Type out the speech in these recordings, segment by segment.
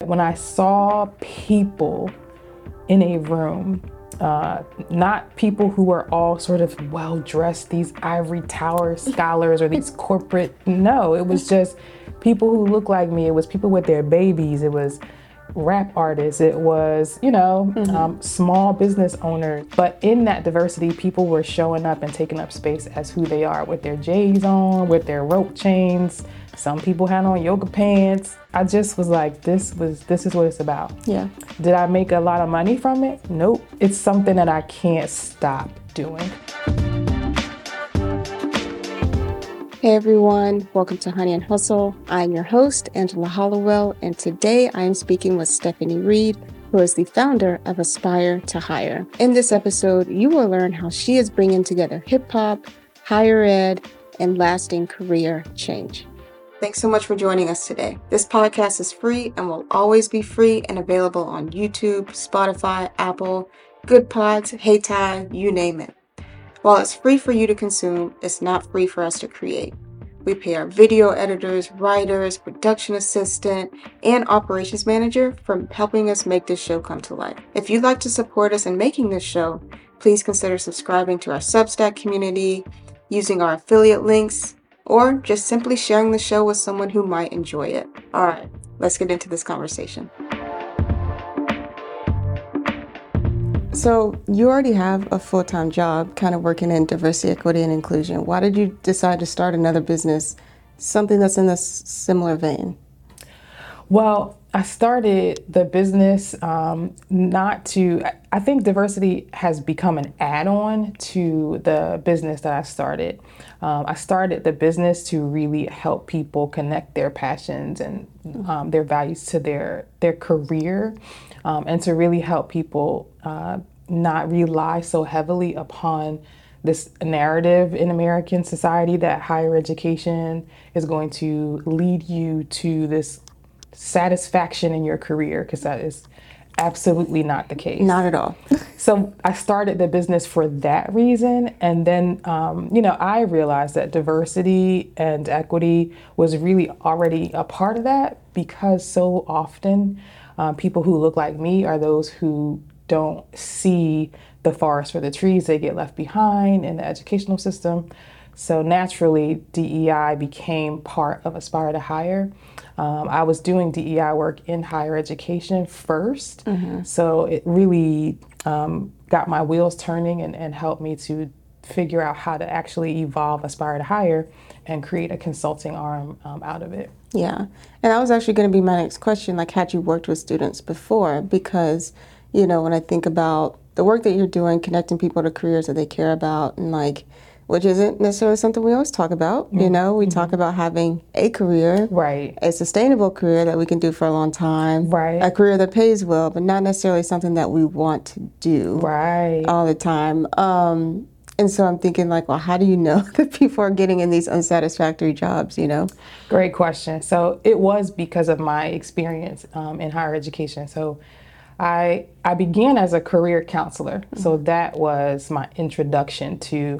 when I saw people in a room, not people who were all sort of well-dressed, these ivory tower scholars or these corporate, no, it was just people who looked like me. It was people with their babies. It was rap artists. It was, small business owners. But in that diversity, people were showing up and taking up space as who they are, with their J's on, with their rope chains. Some people had on yoga pants. I just was like, this is what it's about. Yeah. Did I make a lot of money from it? Nope. It's something that I can't stop doing. Hey everyone, welcome to Honey and Hustle. I'm your host, Angela Hollowell, and today I am speaking with Stephanie Reed, who is the founder of Aspire to Hire. In this episode, you will learn how she is bringing together hip hop, higher ed, and lasting career change. Thanks so much for joining us today. This podcast is free and will always be free and available on YouTube, Spotify, Apple, Good Pods, Hey Tide, you name it. While it's free for you to consume, it's not free for us to create. We pay our video editors, writers, production assistant, and operations manager for helping us make this show come to life. If you'd like to support us in making this show, please consider subscribing to our Substack community, using our affiliate links, or just simply sharing the show with someone who might enjoy it. All right, let's get into this conversation. So you already have a full-time job kind of working in diversity, equity, and inclusion. Why did you decide to start another business, something that's in a similar vein? Well, I started the business I think diversity has become an add-on to the business that I started. I started the business to really help people connect their passions and their values to their career, and to really help people not rely so heavily upon this narrative in American society that higher education is going to lead you to this satisfaction in your career, because that is absolutely not the case. Not at all. So I started the business for that reason. And then, I realized that diversity and equity was really already a part of that, because so often people who look like me are those who don't see the forest for the trees. They get left behind in the educational system. So naturally, DEI became part of Aspire to Hire. I was doing DEI work in higher education first. Mm-hmm. So it really got my wheels turning and helped me to figure out how to actually evolve Aspire to Hire and create a consulting arm out of it. Yeah. And that was actually going to be my next question, like, had you worked with students before? Because, when I think about the work that you're doing, connecting people to careers that they care about, and which isn't necessarily something we always talk about. Mm-hmm. We talk about having a career, right? A sustainable career that we can do for a long time, right? A career that pays well, but not necessarily something that we want to do, right, all the time. And so I'm thinking, how do you know that people are getting in these unsatisfactory jobs? Great question. So it was because of my experience in higher education. So I began as a career counselor. Mm-hmm. So that was my introduction to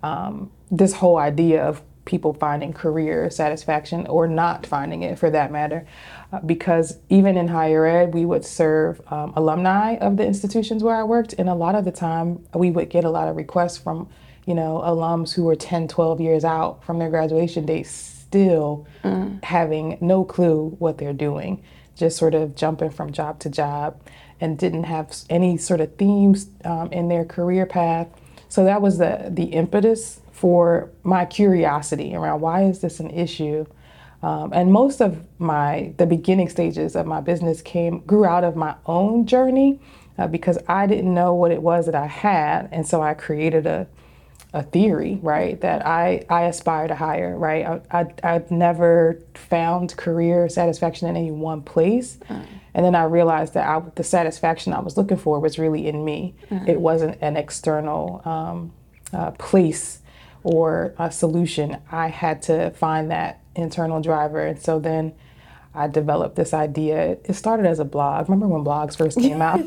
this whole idea of people finding career satisfaction or not finding it, for that matter. Because even in higher ed, we would serve alumni of the institutions where I worked. And a lot of the time, we would get a lot of requests from, alums who were 10, 12 years out from their graduation date, still having no clue what they're doing, just sort of jumping from job to job, and didn't have any sort of themes in their career path. So that was the impetus for my curiosity around, why is this an issue? And most of the beginning stages of my business grew out of my own journey, because I didn't know what it was that I had. And so I created a theory, right, that I aspire to hire, right? I've never found career satisfaction in any one place. And then I realized that the satisfaction I was looking for was really in me. It wasn't an external place or a solution. I had to find that internal driver. And so then I developed this idea. It started as a blog. Remember when blogs first came out?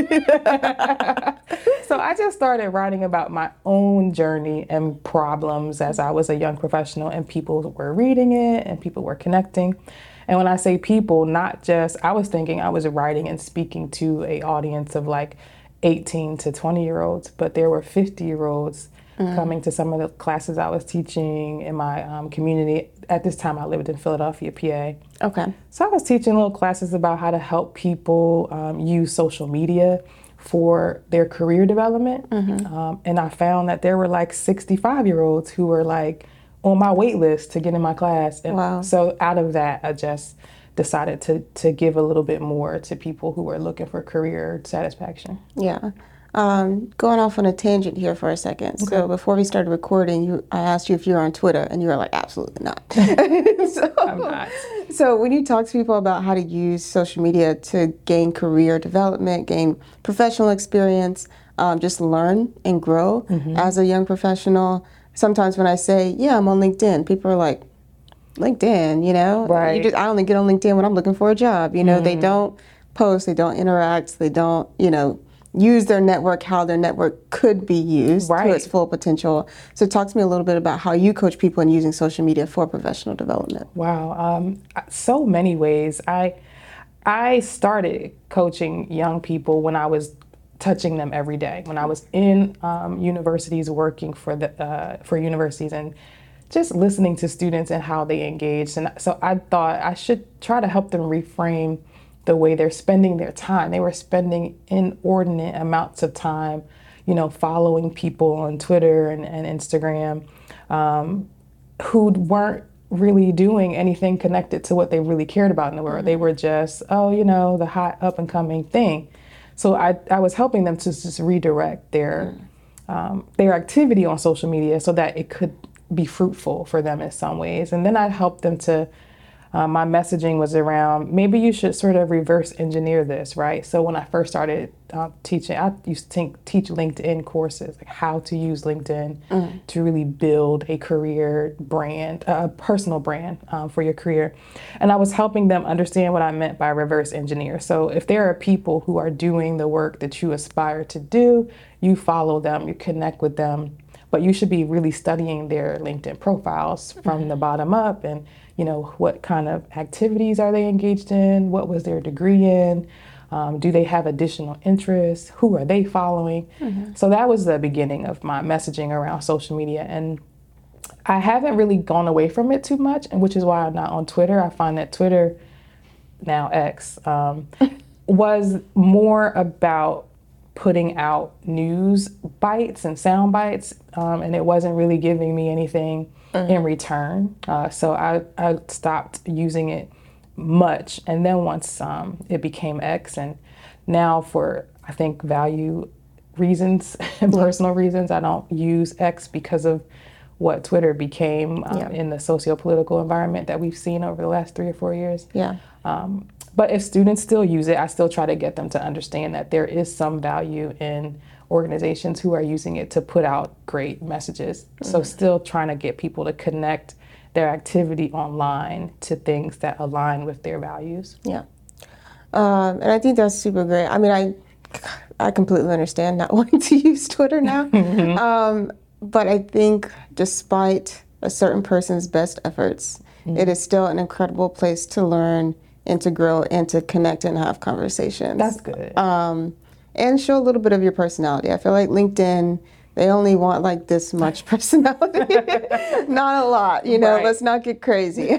So I just started writing about my own journey and problems as I was a young professional, and people were reading it and people were connecting. And when I say people, not just, I was thinking I was writing and speaking to a audience of like 18 to 20-year-olds, but there were 50-year-olds coming to some of the classes I was teaching in my community. At this time, I lived in Philadelphia, PA. Okay. So I was teaching little classes about how to help people use social media for their career development. And I found that there were like 65-year-olds who were like on my wait list to get in my class. And Wow. so out of that, I just decided to give a little bit more to people who were looking for career satisfaction. Yeah. Going off on a tangent here for a second. Okay. So before we started recording, I asked you if you were on Twitter, and you were like, absolutely not. I'm not. So when you talk to people about how to use social media to gain career development, gain professional experience, just learn and grow as a young professional, sometimes when I say, yeah, I'm on LinkedIn, people are like, LinkedIn, you know? Right. I only get on LinkedIn when I'm looking for a job. You know, they don't post, they don't interact, they don't, use their network how their network could be used to its full potential. So talk to me a little bit about how you coach people in using social media for professional development. Wow, so many ways. I started coaching young people when I was touching them every day. When I was in universities working for universities and just listening to students and how they engaged. And so I thought I should try to help them reframe the way they're spending their time. They were spending inordinate amounts of time, following people on Twitter and Instagram who weren't really doing anything connected to what they really cared about in the world. They were just, the hot up and coming thing. So I was helping them to just redirect their activity on social media so that it could be fruitful for them in some ways. And then I helped them to, my messaging was around, maybe you should sort of reverse engineer this, right? So when I first started teaching, I used to teach LinkedIn courses, like how to use LinkedIn to really build a career brand, a personal brand for your career. And I was helping them understand what I meant by reverse engineer. So if there are people who are doing the work that you aspire to do, you follow them, you connect with them, but you should be really studying their LinkedIn profiles from the bottom up and what kind of activities are they engaged in? What was their degree in? Do they have additional interests? Who are they following? So that was the beginning of my messaging around social media. And I haven't really gone away from it too much, and which is why I'm not on Twitter. I find that Twitter, now X, was more about putting out news bites and sound bites, and it wasn't really giving me anything in return. So I stopped using it much. And then once it became X, and now for, I think, value reasons and personal reasons, I don't use X because of what Twitter became in the socio-political environment that we've seen over the last 3 or 4 years. Yeah. But if students still use it, I still try to get them to understand that there is some value in organizations who are using it to put out great messages. So still trying to get people to connect their activity online to things that align with their values. Yeah. And I think that's super great. I mean, I completely understand not wanting to use Twitter now. But I think despite a certain person's best efforts, it is still an incredible place to learn and to grow and to connect and have conversations. That's good. And show a little bit of your personality. I feel like LinkedIn, they only want like this much personality, not a lot, Right. Let's not get crazy.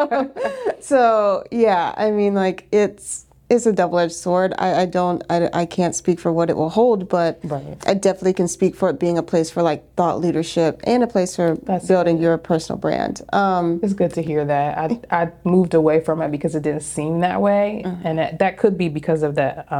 So yeah, I mean, like it's a double-edged sword. I can't speak for what it will hold, but Right. I definitely can speak for it being a place for like thought leadership and a place for building your personal brand. It's good to hear that. I moved away from it because it didn't seem that way, and that could be because of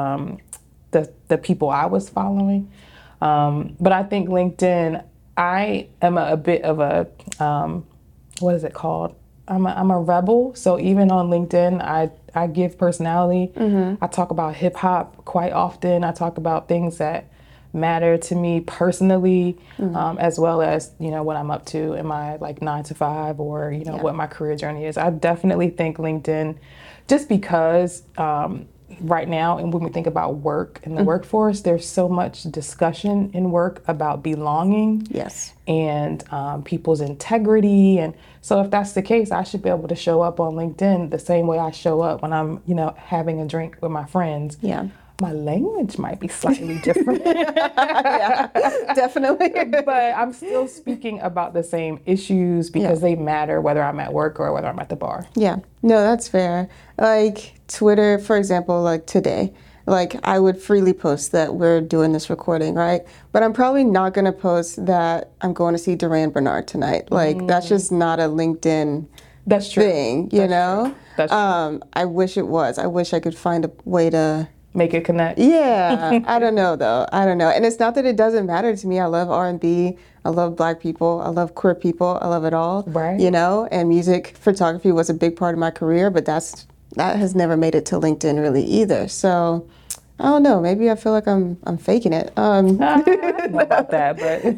the people I was following. But I think LinkedIn, I am a bit of a what is it called? I'm a rebel. So even on LinkedIn, I give personality. I talk about hip hop quite often. I talk about things that matter to me personally, as well as what I'm up to in my 9 to 5 or what my career journey is. I definitely think LinkedIn, just because right now, and when we think about work in the workforce, there's so much discussion in work about belonging. Yes. And people's integrity. And so if that's the case, I should be able to show up on LinkedIn the same way I show up when I'm, having a drink with my friends. Yeah. My language might be slightly different. Yeah, definitely. But I'm still speaking about the same issues because they matter whether I'm at work or whether I'm at the bar. Yeah, no, that's fair. Like Twitter, for example, like today, like I would freely post that we're doing this recording, right? But I'm probably not going to post that I'm going to see Duran Bernard tonight. Like that's just not a LinkedIn That's true. thing, you know? True. That's true. I wish it was. I wish I could find a way to make it connect. Yeah, I don't know though. I don't know. And it's not that it doesn't matter to me. I love R&B. I love Black people. I love queer people. I love it all. Right. You know, and music, photography was a big part of my career, but that has never made it to LinkedIn really either. So I don't know. Maybe I feel like I'm faking it. I don't know about that,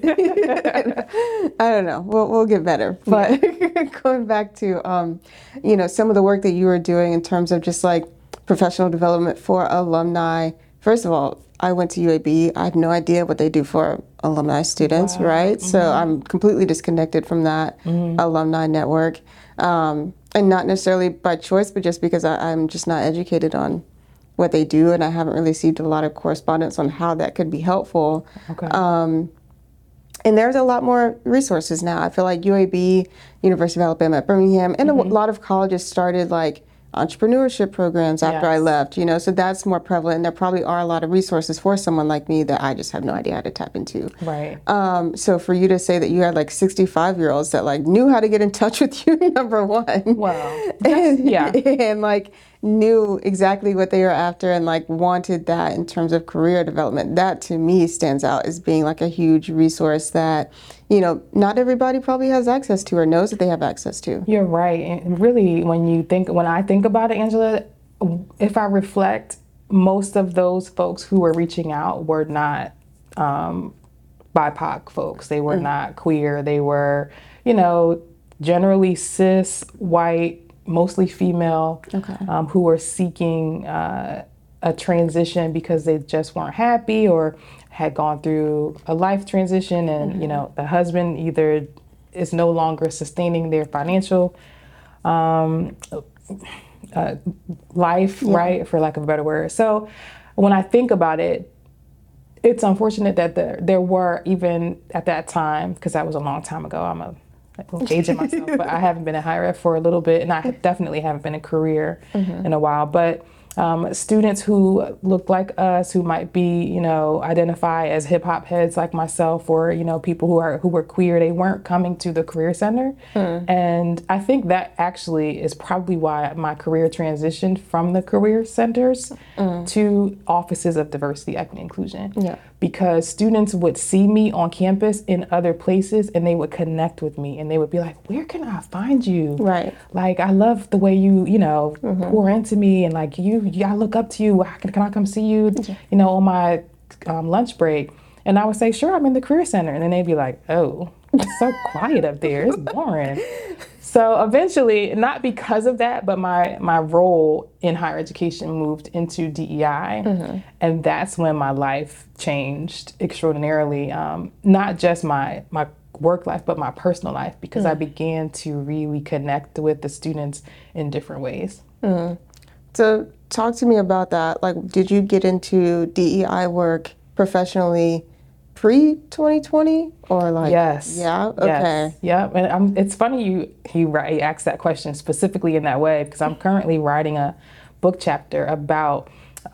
but I don't know. We'll get better. But going back to some of the work that you were doing in terms of just like professional development for alumni. First of all, I went to UAB. I have no idea what they do for alumni students, right? So I'm completely disconnected from that alumni network. And not necessarily by choice, but just because I'm just not educated on what they do, and I haven't really received a lot of correspondence on how that could be helpful. Okay. And there's a lot more resources now. I feel like UAB, University of Alabama at Birmingham, and a lot of colleges started like entrepreneurship programs after I left, so that's more prevalent. And there probably are a lot of resources for someone like me that I just have no idea how to tap into. Right. So for you to say that you had like 65-year-olds that like knew how to get in touch with you, number one. Wow. And like knew exactly what they were after and like wanted that in terms of career development. That to me stands out as being like a huge resource that, not everybody probably has access to or knows that they have access to. You're right. And really, when I think about it, Angela, if I reflect, most of those folks who were reaching out were not BIPOC folks. They were not queer. They were, generally cis, white, mostly female, who were seeking a transition because they just weren't happy or had gone through a life transition, and the husband either is no longer sustaining their financial life, right, for lack of a better word. So when I think about it, it's unfortunate that there were, even at that time, because that was a long time ago, I'm aging myself, but I haven't been in higher ed for a little bit, and I definitely haven't been in career in a while. But students who look like us, who might be, identify as hip hop heads like myself, or people who were queer, they weren't coming to the career center, and I think that actually is probably why my career transitioned from the career centers to offices of diversity, equity, inclusion. Yeah. Because students would see me on campus in other places, and they would connect with me, and they would be like, "Where can I find you? Right. Like, I love the way you, pour into me, and like I look up to you. Can I come see you, on my lunch break?" And I would say, "Sure, I'm in the career center," and then they'd be like, "Oh, it's so quiet up there. It's boring." So eventually, not because of that, but my role in higher education moved into DEI, and that's when my life changed extraordinarily. Not just my work life, but my personal life, because I began to really connect with the students in different ways. So talk to me about that. Like, did you get into DEI work professionally pre-2020 or like? Yes. Yeah. Okay. Yes. Yeah. And it's funny you asked that question specifically in that way, because I'm currently writing a book chapter about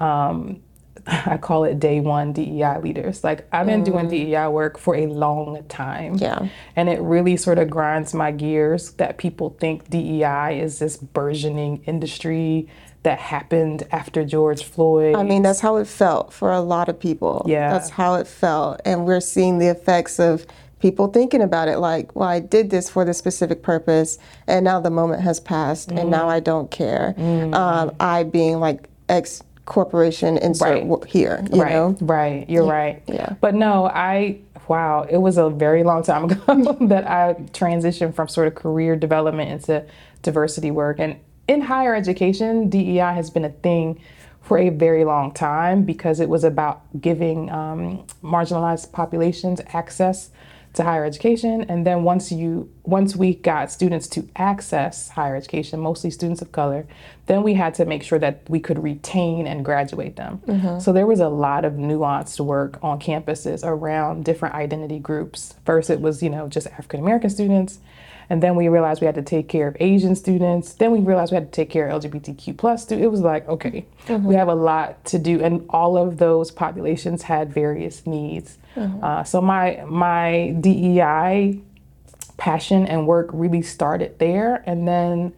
I call it Day One DEI leaders. Like, I've been doing DEI work for a long time. Yeah. And it really sort of grinds my gears that people think DEI is this burgeoning industry that happened after George Floyd. I mean, that's how it felt for a lot of people. Yeah. That's how it felt. And we're seeing the effects of people thinking about it like, well, I did this for this specific purpose, and now the moment has passed, and now I don't care. I being like X corporation insert here, you know? Right, you're right. Yeah. But no, wow, it was a very long time ago that I transitioned from sort of career development into diversity work. And in higher education, DEI has been a thing for a very long time because it was about giving marginalized populations access to higher education. And then once we got students to access higher education, mostly students of color, then we had to make sure that we could retain and graduate them. So there was a lot of nuanced work on campuses around different identity groups. First it was, just African American students. And then we realized we had to take care of Asian students. Then we realized we had to take care of LGBTQ plus students. It was like, okay, we have a lot to do. And all of those populations had various needs. So my DEI passion and work really started there. And then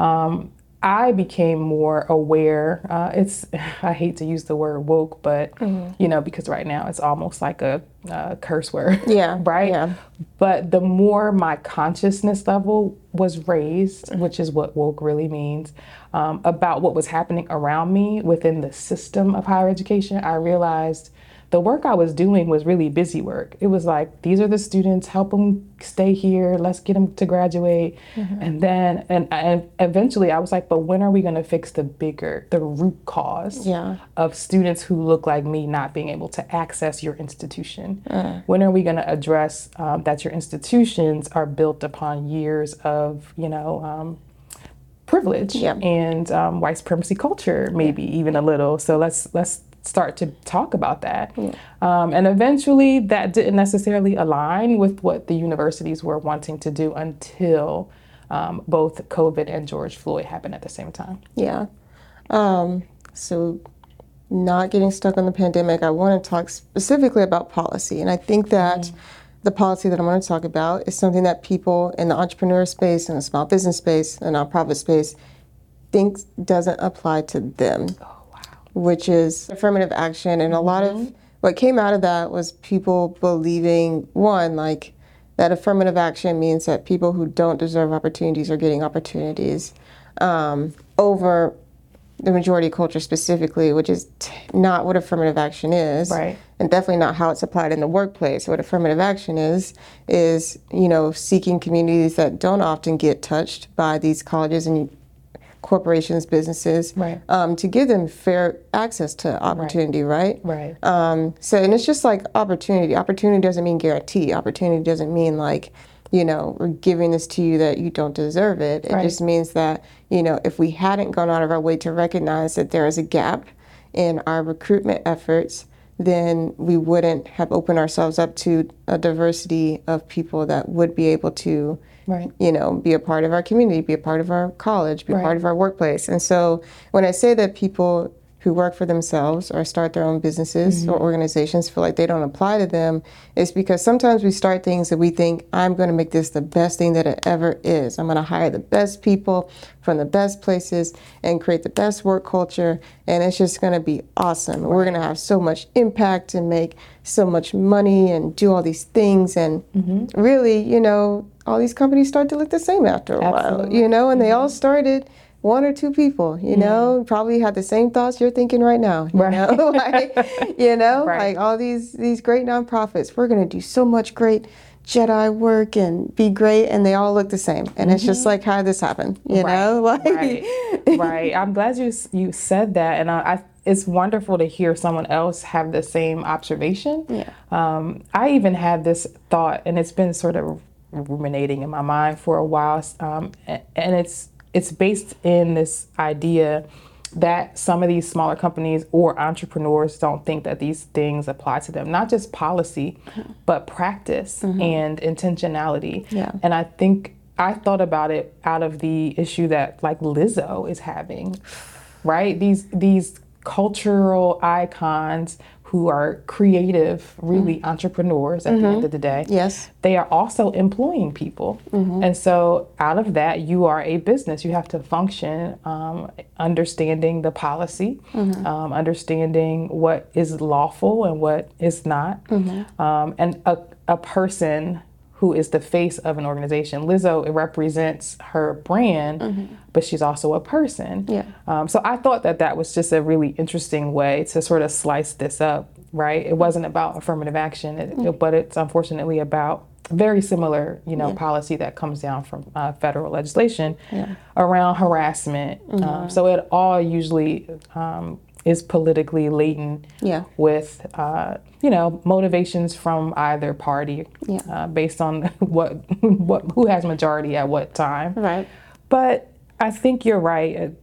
I became more aware. I hate to use the word woke, but because right now it's almost like a curse word. Yeah. Right. Yeah. But the more my consciousness level was raised, which is what woke really means, about what was happening around me within the system of higher education, I realized the work I was doing was really busy work. It was like, these are the students, help them stay here, let's get them to graduate. And then, and eventually I was like, but when are we gonna fix the root cause of students who look like me not being able to access your institution? When are we gonna address that your institutions are built upon years of, privilege and white supremacy culture, maybe even a little. So let's start to talk about that. And eventually that didn't necessarily align with what the universities were wanting to do until both COVID and George Floyd happened at the same time. Yeah. So not getting stuck on the pandemic, I want to talk specifically about policy. And I think that the policy that I want to talk about is something that people in the entrepreneur space and the small business space and nonprofit space think doesn't apply to them. Which is affirmative action. And a lot of what came out of that was people believing, one, like that affirmative action means that people who don't deserve opportunities are getting opportunities over the majority culture specifically, which is not what affirmative action is. Right. And definitely not how it's applied in the workplace. What affirmative action is, seeking communities that don't often get touched by these colleges and corporations, businesses, to give them fair access to opportunity, right? And it's just like opportunity. Opportunity doesn't mean guarantee. Opportunity doesn't mean like, we're giving this to you that you don't deserve it. It just means that, if we hadn't gone out of our way to recognize that there is a gap in our recruitment efforts, then we wouldn't have opened ourselves up to a diversity of people that would be able to be a part of our community, be a part of our college, be a part of our workplace. And so when I say that people who work for themselves or start their own businesses or organizations feel like they don't apply to them, it's because sometimes we start things that we think, I'm going to make this the best thing that it ever is. I'm going to hire the best people from the best places and create the best work culture, and it's just going to be awesome. We're going to have so much impact and make so much money and do all these things. And really, all these companies start to look the same after a while, and they all started one or two people, probably had the same thoughts you're thinking right now, like all these great nonprofits, we're going to do so much great Jedi work and be great, and they all look the same. And it's just like, how did this happen? Right. I'm glad you said that. And it's wonderful to hear someone else have the same observation. I even had this thought, and it's been sort of ruminating in my mind for a while. And it's based in this idea that some of these smaller companies or entrepreneurs don't think that these things apply to them, not just policy, but practice and intentionality. And I thought about it out of the issue that like Lizzo is having, right? These cultural icons who are creative, really entrepreneurs at the end of the day. They are also employing people. And so out of that, you are a business. You have to function understanding the policy, understanding what is lawful and what is not. And a person who is the face of an organization. Lizzo, it represents her brand, but she's also a person. So I thought that was just a really interesting way to sort of slice this up, right? It wasn't about affirmative action, but it's unfortunately about very similar, policy that comes down from federal legislation around harassment. So it all usually is politically laden Yeah. with, motivations from either party based on who has majority at what time. Right. But I think you're right.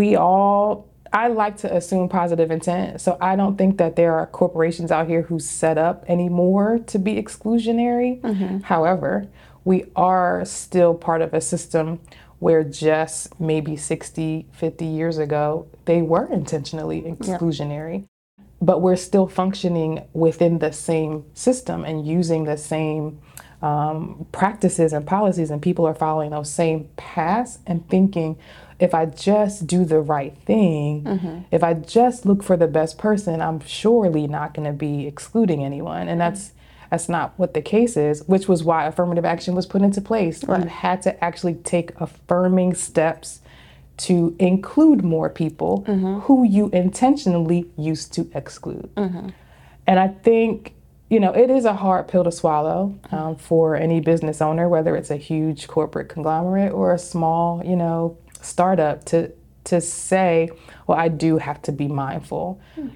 I like to assume positive intent. So I don't think that there are corporations out here who set up anymore to be exclusionary. However, we are still part of a system where just maybe 60, 50 years ago, they were intentionally exclusionary. But we're still functioning within the same system and using the same practices and policies, and people are following those same paths and thinking, if I just do the right thing, if I just look for the best person, I'm surely not going to be excluding anyone. And that's not what the case is, which was why affirmative action was put into place. Right. You had to actually take affirming steps to include more people who you intentionally used to exclude. And I think, it is a hard pill to swallow for any business owner, whether it's a huge corporate conglomerate or a small, startup, to say, well, I do have to be mindful.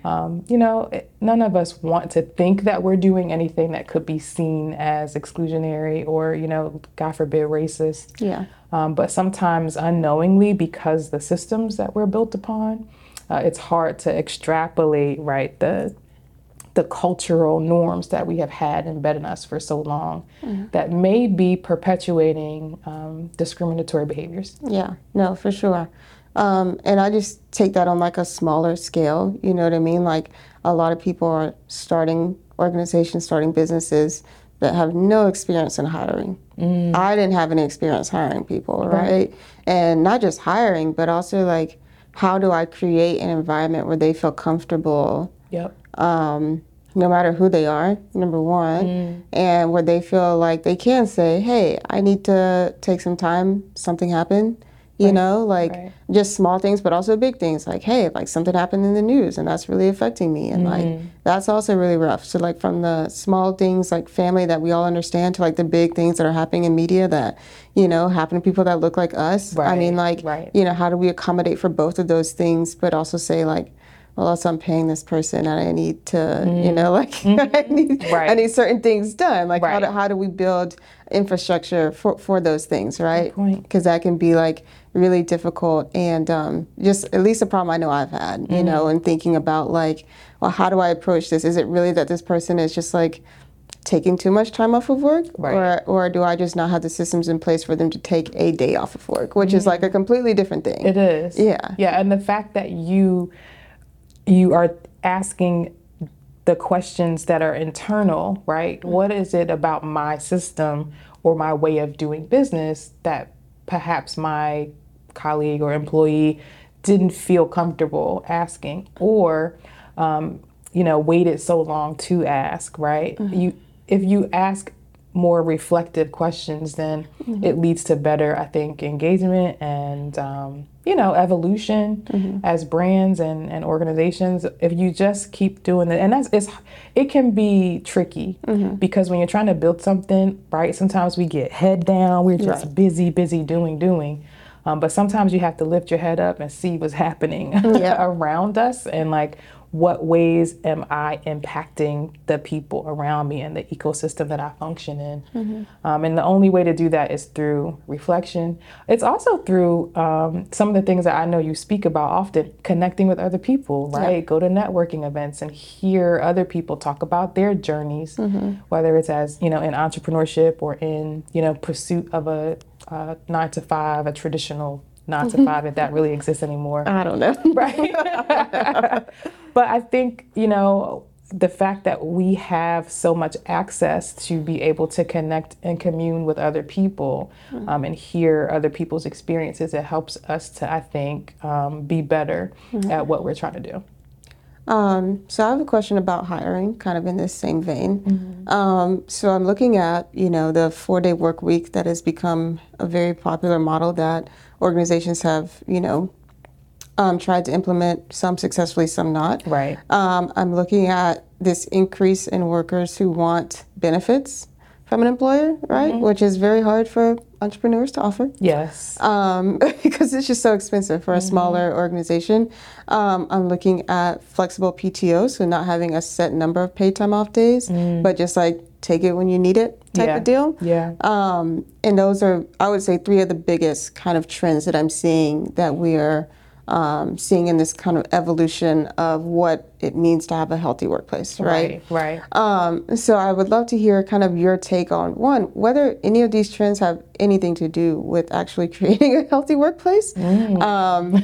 None of us want to think that we're doing anything that could be seen as exclusionary or, God forbid, racist. Yeah. But sometimes unknowingly, because the systems that we're built upon, it's hard to extrapolate, right, the cultural norms that we have had embedded in us for so long that may be perpetuating discriminatory behaviors. Yeah, no, for sure. And I just take that on like a smaller scale, you know what I mean? Like a lot of people are starting organizations, starting businesses that have no experience in hiring. I didn't have any experience hiring people, right? And not just hiring, but also like, how do I create an environment where they feel comfortable? Yep. No matter who they are, number one, and where they feel like they can say, hey, I need to take some time, something happened, just small things, but also big things like, hey, like something happened in the news and that's really affecting me. And like, that's also really rough. So like from the small things like family that we all understand to like the big things that are happening in media that, happen to people that look like us. I mean, like, how do we accommodate for both of those things, but also say like, well, also I'm paying this person and I need to, I need certain things done. Like how do we build infrastructure for those things, right? Because that can be like really difficult and just at least a problem I know I've had, and thinking about like, well, how do I approach this? Is it really that this person is just like taking too much time off of work? Or do I just not have the systems in place for them to take a day off of work, which is like a completely different thing. It is. Yeah. Yeah, and the fact that you are asking the questions that are internal, right? What is it about my system or my way of doing business that perhaps my colleague or employee didn't feel comfortable asking or, waited so long to ask, right? If you ask more reflective questions, then it leads to better, I think, engagement and, evolution as brands and organizations. If you just keep doing it, and it can be tricky because when you're trying to build something, right, sometimes we get head down, we're just busy doing. But sometimes you have to lift your head up and see what's happening around us and like, what ways am I impacting the people around me and the ecosystem that I function in? And the only way to do that is through reflection. It's also through some of the things that I know you speak about often, connecting with other people, right? Go to networking events and hear other people talk about their journeys, whether it's as, in entrepreneurship or in, pursuit of a 9-to-5, a traditional 9-to-5, if that really exists anymore. I don't know. Right. But I think, the fact that we have so much access to be able to connect and commune with other people and hear other people's experiences, it helps us to, I think, be better at what we're trying to do. So I have a question about hiring, kind of in this same vein. So I'm looking at, the 4-day work week that has become a very popular model that organizations have, tried to implement, some successfully, some not. Right. I'm looking at this increase in workers who want benefits. from an employer, right? Which is very hard for entrepreneurs to offer. Yes. Because it's just so expensive for a smaller organization. I'm looking at flexible PTO, so not having a set number of paid time off days, but just like take it when you need it type of deal. Yeah. And those are, I would say, three of the biggest kind of trends that I'm seeing that we are seeing in this kind of evolution of what it means to have a healthy workplace, right? Right. So I would love to hear kind of your take on, one, whether any of these trends have anything to do with actually creating a healthy workplace. And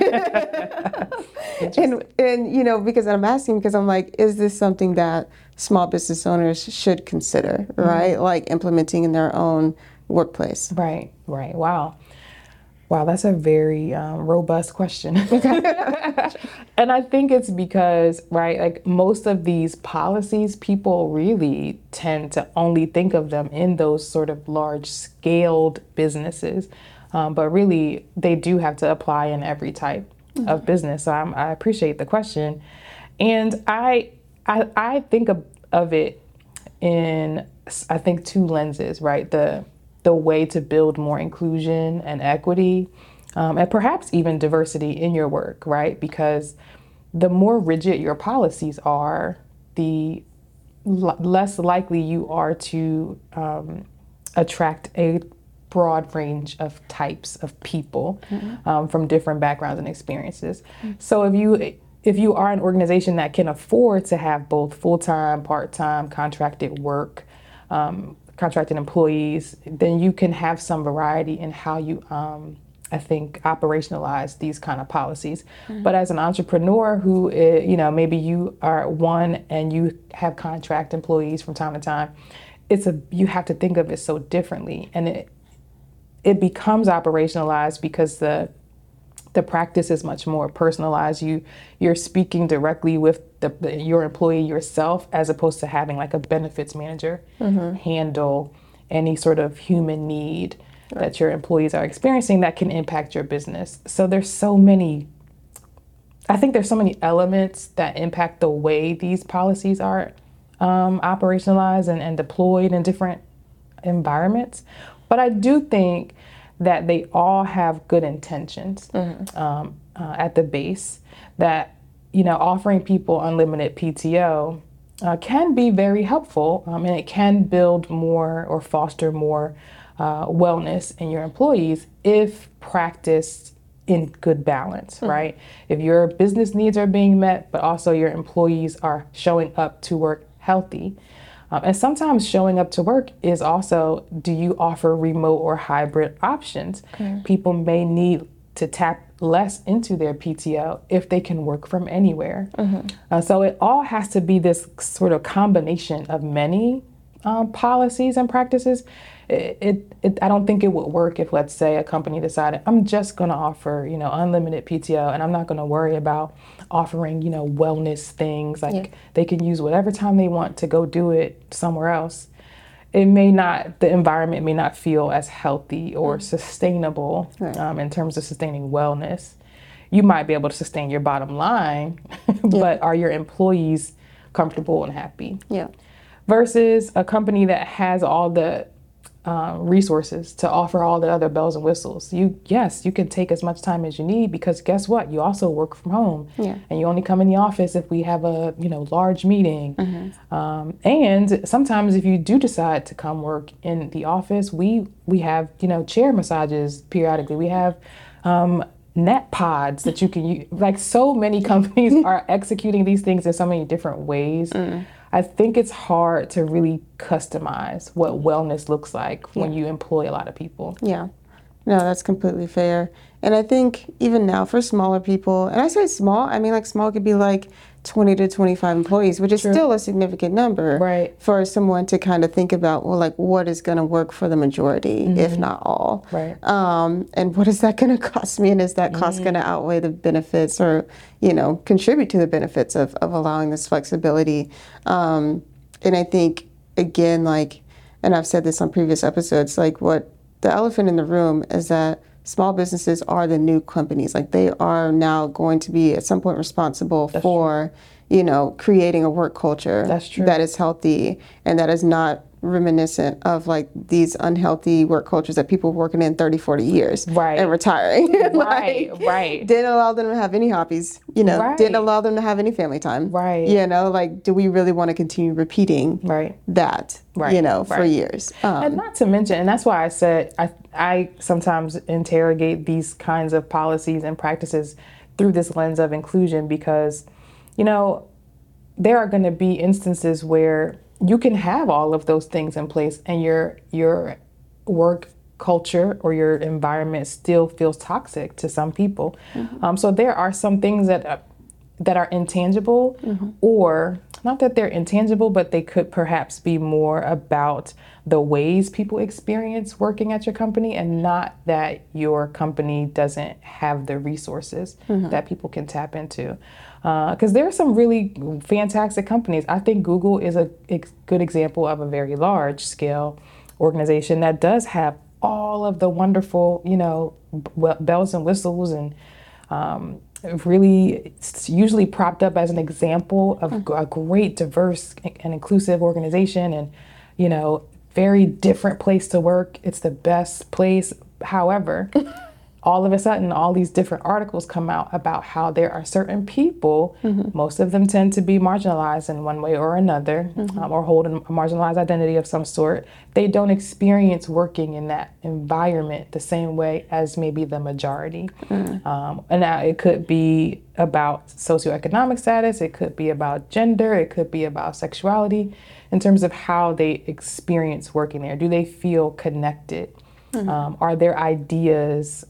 you know, because I'm asking, because I'm like, is this something that small business owners should consider, right? Like implementing in their own workplace. Right. Wow, that's a very robust question. And I think it's because, right, like most of these policies, people really tend to only think of them in those sort of large scaled businesses. But really, they do have to apply in every type of business. So I appreciate the question. And I think of it in, I think, two lenses, right? The way to build more inclusion and equity, and perhaps even diversity in your work, right? Because the more rigid your policies are, the less likely you are to attract a broad range of types of people from different backgrounds and experiences. So if you are an organization that can afford to have both full-time, part-time, contracted work, contracted employees, then you can have some variety in how you, I think, operationalize these kind of policies. But as an entrepreneur who, you know, maybe you are one and you have contract employees from time to time, you have to think of it so differently, and it becomes operationalized because the practice is much more personalized. You're speaking directly with your employee yourself, as opposed to having like a benefits manager handle any sort of human need that your employees are experiencing that can impact your business. So I think there's so many elements that impact the way these policies are operationalized and deployed in different environments. But I do think that they all have good intentions at the base, that, you know, offering people unlimited PTO can be very helpful, and it can build more or foster more wellness in your employees if practiced in good balance, right? If your business needs are being met, but also your employees are showing up to work healthy. And sometimes showing up to work is also, do you offer remote or hybrid options? People may need to tap less into their PTO if they can work from anywhere. So it all has to be this sort of combination of many policies and practices. I don't think it would work if, let's say, a company decided, I'm just going to offer, you know, unlimited PTO, and I'm not going to worry about offering, you know, wellness things. Like they can use whatever time they want to go do it somewhere else. The environment may not feel as healthy or sustainable in terms of sustaining wellness. You might be able to sustain your bottom line, but are your employees comfortable and happy? Versus a company that has all the resources to offer all the other bells and whistles. You can take as much time as you need, because guess what? You also work from home, and you only come in the office if we have a, you know, large meeting. And sometimes if you do decide to come work in the office, we have, you know, chair massages periodically. We have net pods that you can use. Like, so many companies are executing these things in so many different ways. I think it's hard to really customize what wellness looks like when you employ a lot of people. No, that's completely fair. And I think even now for smaller people, and I say small, I mean, like, small could be like 20 to 25 employees, which is still a significant number for someone to kind of think about, well, like, what is going to work for the majority, if not all? And what is that going to cost me? And is that cost going to outweigh the benefits, or, you know, contribute to the benefits of allowing this flexibility? And I think, again, like, and I've said this on previous episodes, like, what the elephant in the room is that small businesses are the new companies. Like, they are now going to be at some point responsible for, you know, creating a work culture that is healthy and that is not reminiscent of like these unhealthy work cultures that people working in 30, 40 years Right. and retiring. Right, right. Didn't allow them to have any hobbies, you know, Right. didn't allow them to have any family time. Right. You know, like, do we really want to continue repeating Right. that, Right. you know, for Right. years? And not to mention, and that's why I said I sometimes interrogate these kinds of policies and practices through this lens of inclusion because, you know, there are going to be instances where you can have all of those things in place and your work culture or your environment still feels toxic to some people. So there are some things that are intangible, or not that they're intangible, but they could perhaps be more about the ways people experience working at your company, and not that your company doesn't have the resources that people can tap into. Because there are some really fantastic companies. I think Google is a good example of a very large scale organization that does have all of the wonderful, you know, bells and whistles, and really it's usually propped up as an example of a great, diverse and inclusive organization, and, you know, very different place to work. It's the best place. However, all of a sudden, all these different articles come out about how there are certain people, most of them tend to be marginalized in one way or another, or hold a marginalized identity of some sort. They don't experience working in that environment the same way as maybe the majority. And now it could be about socioeconomic status, it could be about gender, it could be about sexuality, in terms of how they experience working there. Do they feel connected? Are their ideas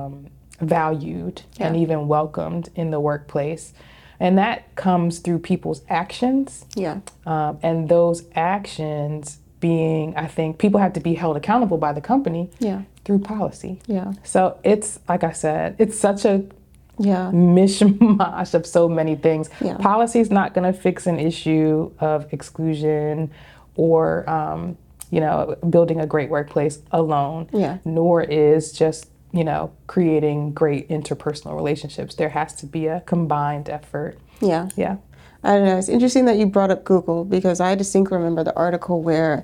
valued and even welcomed in the workplace? And that comes through people's actions. And those actions being, I think, people have to be held accountable by the company through policy. So it's, like I said, it's such a mishmash of so many things. Policy is not going to fix an issue of exclusion or you know, building a great workplace alone, nor is just, you know, creating great interpersonal relationships. There has to be a combined effort. I don't know. It's interesting that you brought up Google, because I distinctly remember the article where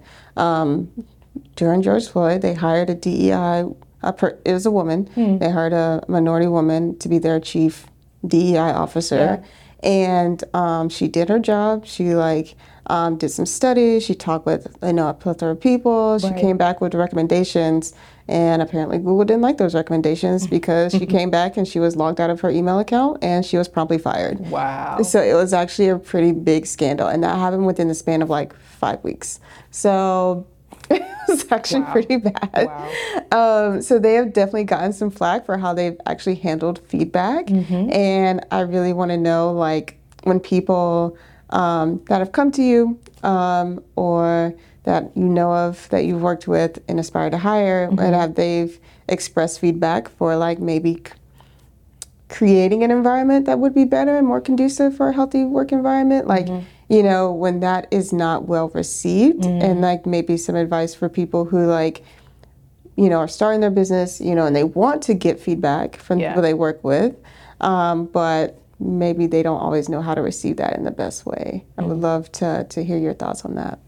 during George Floyd, they hired a DEI, it was a woman, they hired a minority woman to be their chief DEI officer. And she did her job. She did some studies. She talked with, you know, a plethora of people. She came back with recommendations, and apparently Google didn't like those recommendations because she came back and she was logged out of her email account and she was promptly fired. Wow. So it was actually a pretty big scandal, and that happened within the span of like 5 weeks. So it was actually pretty bad. So they have definitely gotten some flack for how they've actually handled feedback. And I really want to know, like, when people that have come to you or that you know of that you've worked with in Aspire to Hire, and have they've expressed feedback for like maybe creating an environment that would be better and more conducive for a healthy work environment, like, you know, when that is not well received, and like maybe some advice for people who, like, you know, are starting their business, you know, and they want to get feedback from people they work with, but maybe they don't always know how to receive that in the best way. I would love to hear your thoughts on that.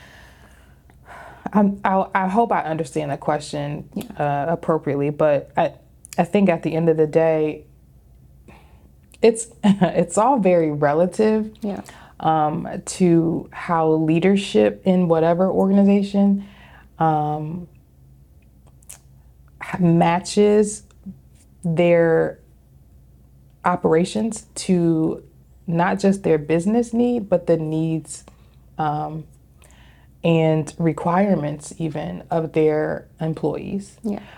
I hope I understand the question appropriately, but I think at the end of the day, it's all very relative to how leadership in whatever organization matches their operations to not just their business need, but the needs and requirements even of their employees.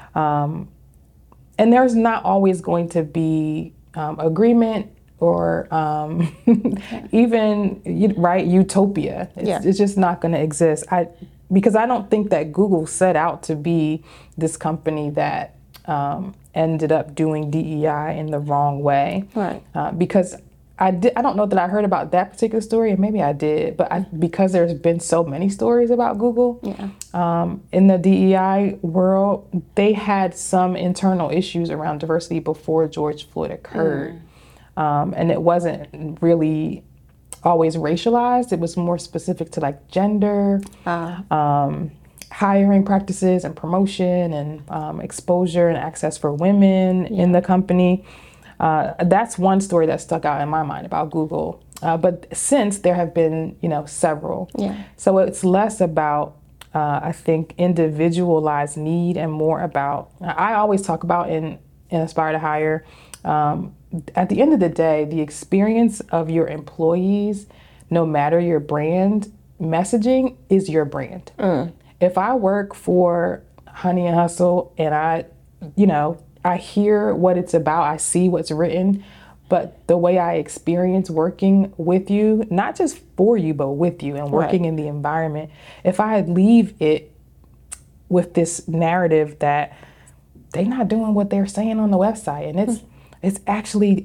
And there's not always going to be agreement or even utopia. It's just not going to exist. Because I don't think that Google set out to be this company that ended up doing DEI in the wrong way. Because I don't know that I heard about that particular story, and maybe I did, but because there's been so many stories about Google in the DEI world, they had some internal issues around diversity before George Floyd occurred. And it wasn't really always racialized. It was more specific to like gender, hiring practices and promotion and exposure and access for women in the company. That's one story that stuck out in my mind about Google. But since there have been, several. Yeah. So it's less about, I think, individualized need and more about, I always talk about in Aspire to Hire, at the end of the day, the experience of your employees, no matter your brand, messaging is your brand. If I work for Honey and Hustle and I hear what it's about, I see what's written, but the way I experience working with you, not just for you, but with you and working in the environment, if I leave it with this narrative that they're not doing what they're saying on the website and it's actually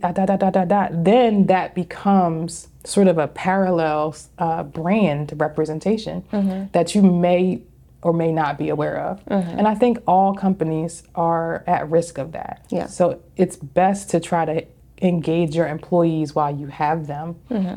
then that becomes sort of a parallel brand representation that you may or may not be aware of. And I think all companies are at risk of that. Yeah. So it's best to try to engage your employees while you have them.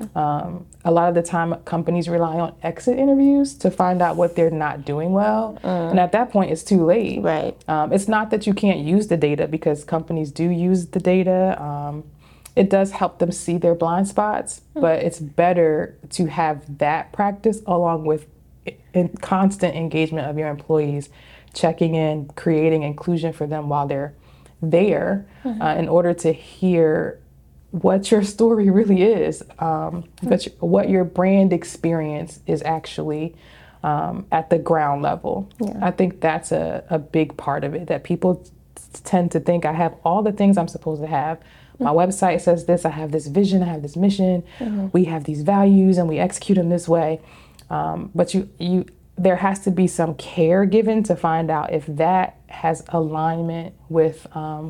A lot of the time, companies rely on exit interviews to find out what they're not doing well. And at that point, it's too late. Right. It's not that you can't use the data, because companies do use the data. It does help them see their blind spots, but it's better to have that practice along with constant engagement of your employees, checking in, creating inclusion for them while they're there, in order to hear what your story really is, what your brand experience is actually at the ground level. I think that's a big part of it, that people tend to think I have all the things I'm supposed to have. My website says this, I have this vision, I have this mission, we have these values and we execute them this way. But there has to be some care given to find out if that has alignment with,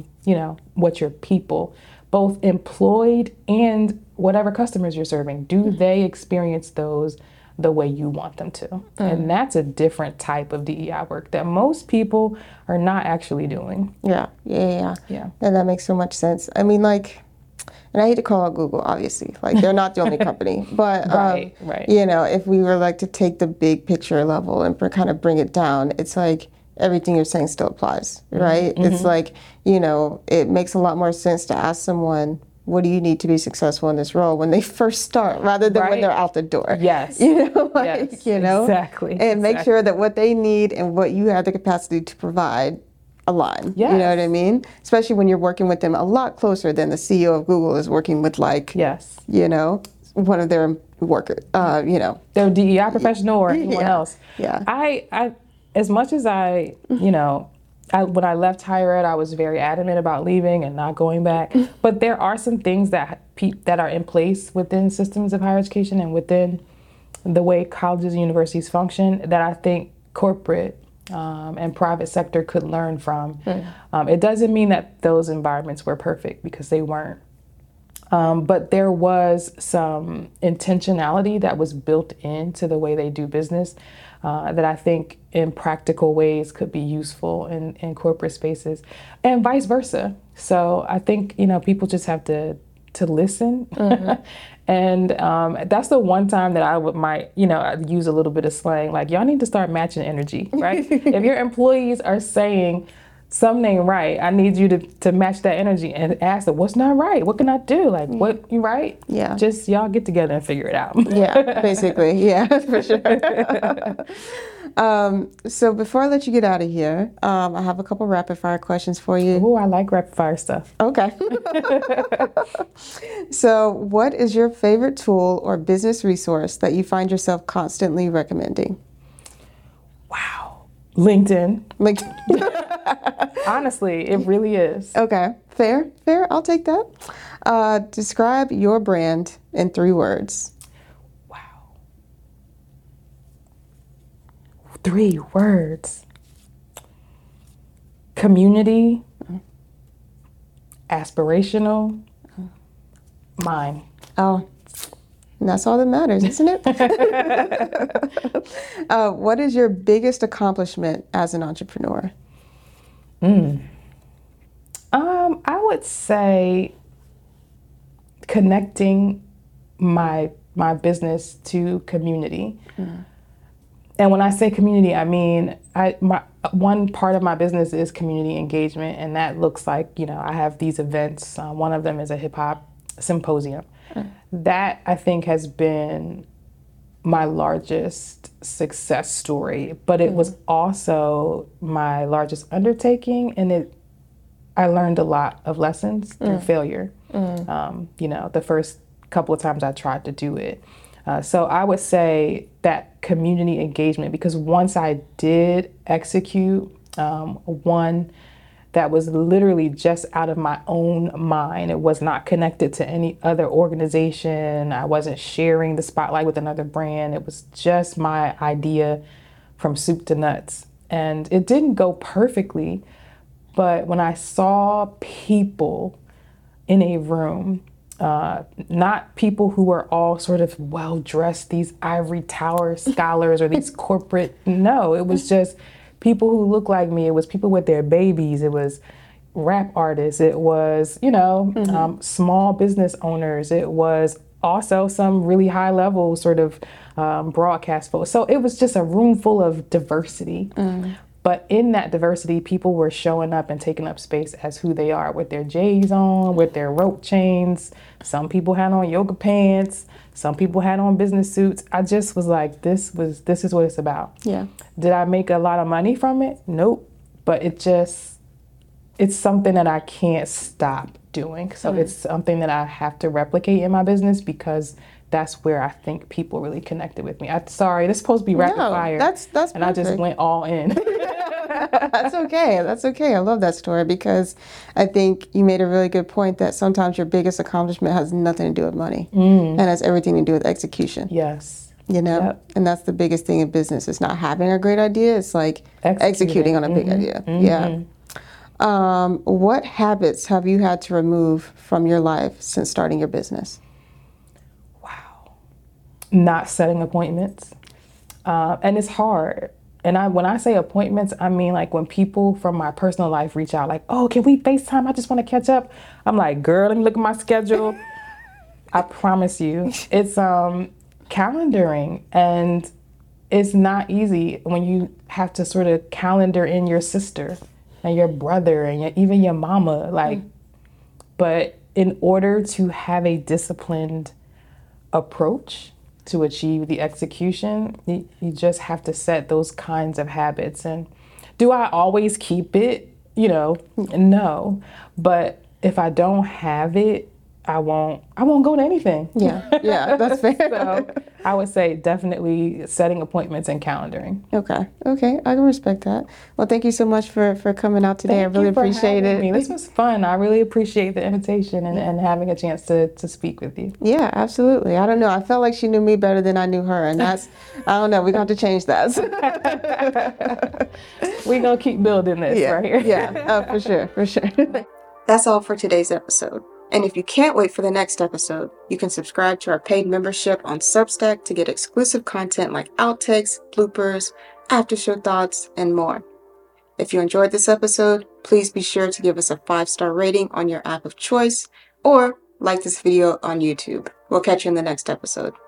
what your people, both employed and whatever customers you're serving, do they experience those the way you want them to? And that's a different type of DEI work that most people are not actually doing. Yeah. And that makes so much sense. I mean, and I hate to call out Google, obviously, they're not the only company, but Right. If we were to take the big picture level and kind of bring it down, it's everything you're saying still applies, right? It's it makes a lot more sense to ask someone, what do you need to be successful in this role when they first start, rather than when they're out the door? Yes. Exactly. And make sure that what they need and what you have the capacity to provide align. Yes. You know what I mean? Especially when you're working with them a lot closer than the CEO of Google is working with one of their workers, Their DEI professional or anyone else. Yeah. I as much as when I left higher ed, I was very adamant about leaving and not going back. But there are some things that are in place within systems of higher education and within the way colleges and universities function that I think corporate and private sector could learn from. It doesn't mean that those environments were perfect, because they weren't. But there was some intentionality that was built into the way they do business that I think in practical ways could be useful in corporate spaces, and vice versa. So I think, people just have to listen. And that's the one time that I might use a little bit of slang, y'all need to start matching energy, right? If your employees are saying something ain't right, I need you to match that energy and ask them, what's not right? What can I do? What you right? Yeah. Just y'all get together and figure it out. Yeah, basically. Yeah, for sure. So before I let you get out of here, I have a couple rapid fire questions for you. Oh, I like rapid fire stuff. Okay. So what is your favorite tool or business resource that you find yourself constantly recommending? Wow. LinkedIn. Honestly, it really is. Okay. Fair. I'll take that. Describe your brand in 3 words. Wow. 3 words. Community, aspirational, mine. Oh, and that's all that matters, isn't it? What is your biggest accomplishment as an entrepreneur? I would say connecting my my business to community. And when I say community, I mean, one part of my business is community engagement, and that looks like, I have these events. One of them is a hip hop symposium. That I think has been my largest success story, but it was also my largest undertaking, and I learned a lot of lessons through failure. The first couple of times I tried to do it. So I would say that community engagement, because once I did execute one that was literally just out of my own mind. It was not connected to any other organization. I wasn't sharing the spotlight with another brand. It was just my idea from soup to nuts. And it didn't go perfectly, but when I saw people in a room, not people who were all sort of well-dressed, these ivory tower scholars or these corporate, no, it was just people who look like me. It was people with their babies. It was rap artists. It was, small business owners. It was also some really high level sort of broadcast folks. So it was just a room full of diversity. But in that diversity, people were showing up and taking up space as who they are, with their J's on, with their rope chains. Some people had on yoga pants. Some people had on business suits. I just was like, this is what it's about. Yeah. Did I make a lot of money from it? Nope. But it's something that I can't stop doing. So it's something that I have to replicate in my business, because that's where I think people really connected with me. Sorry, this is supposed to be rapid fire. That's and perfect. I just went all in. That's okay. That's okay. I love that story, because I think you made a really good point that sometimes your biggest accomplishment has nothing to do with money and has everything to do with execution. Yes. Yep. And that's the biggest thing in business. It's not having a great idea. It's like executing on a big idea. Yeah. What habits have you had to remove from your life since starting your business? Not setting appointments. And it's hard. And when I say appointments, I mean like when people from my personal life reach out like, oh, can we FaceTime? I just want to catch up. I'm like, girl, let me look at my schedule. I promise you, it's calendaring, and it's not easy when you have to sort of calendar in your sister and your brother and even your mama. But in order to have a disciplined approach to achieve the execution, you just have to set those kinds of habits. And do I always keep it? No. But if I don't have it, I won't go to anything. Yeah, that's fair. So I would say definitely setting appointments and calendaring. Okay, I can respect that. Well, thank you so much for coming out today. I really appreciate it. This was fun. I really appreciate the invitation and having a chance to speak with you. Yeah, absolutely. I don't know. I felt like she knew me better than I knew her, and that's, I don't know, we're going to have to change that. We're going to keep building this right here. Yeah, for sure. That's all for today's episode. And if you can't wait for the next episode, you can subscribe to our paid membership on Substack to get exclusive content like outtakes, bloopers, after-show thoughts, and more. If you enjoyed this episode, please be sure to give us a 5-star rating on your app of choice, or like this video on YouTube. We'll catch you in the next episode.